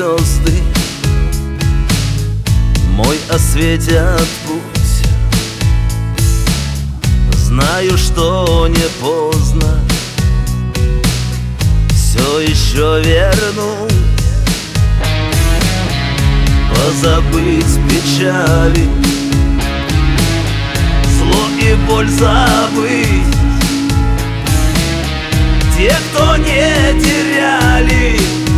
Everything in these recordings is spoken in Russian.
звезды мой осветят путь. Знаю, что не поздно все еще вернуть, позабыть печали, зло и боль забыть. Те, кто не теряли,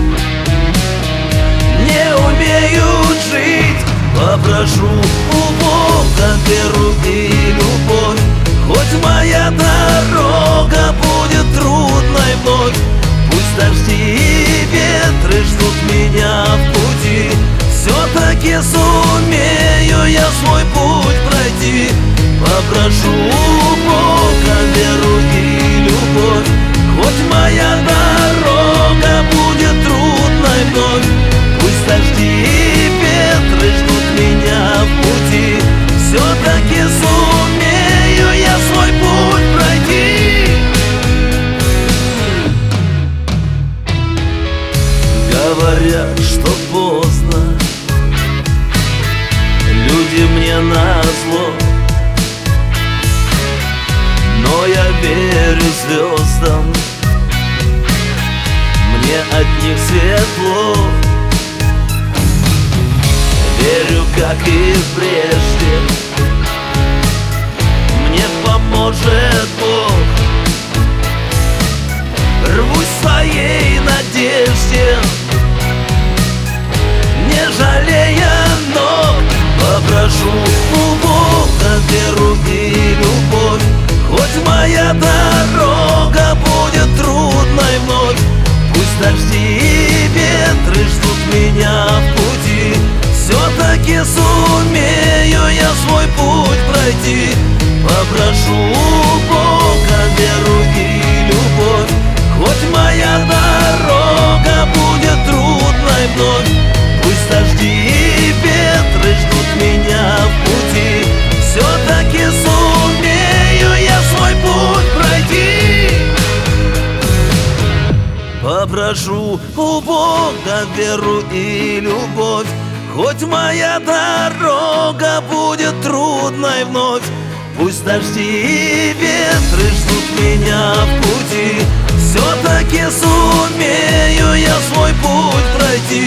не умеют жить. Попрошу у Бога веру и любовь, хоть моя дорога будет трудной вновь. Пусть дожди и ветры ждут меня в пути, все-таки сумею я свой путь пройти. Попрошу у Бога веру и любовь, хоть моя дорога будет трудной вновь. Пусть дожди и ветры ждут меня в пути, все-таки сумею я свой путь пройти. Говорят, что поздно, люди мне назло, но я верю звездам, мне от них светло. Верю, как и прежде, мне поможет Бог. Рвусь в своей надежде, не жалея ног. Попрошу у Бога веру и любовь, хоть моя дорога будет трудной вновь. Пусть дожди и ветры ждут меня в пути, все-таки сумею я свой путь пройти. Попрошу у Бога веру и любовь, хоть моя дорога будет трудной вновь. Пусть дожди и ветры ждут меня в пути, все-таки сумею я свой путь пройти. Попрошу у Бога веру и любовь, хоть моя дорога будет трудной вновь. Пусть дожди и ветры ждут меня в пути, все-таки сумею я свой путь пройти.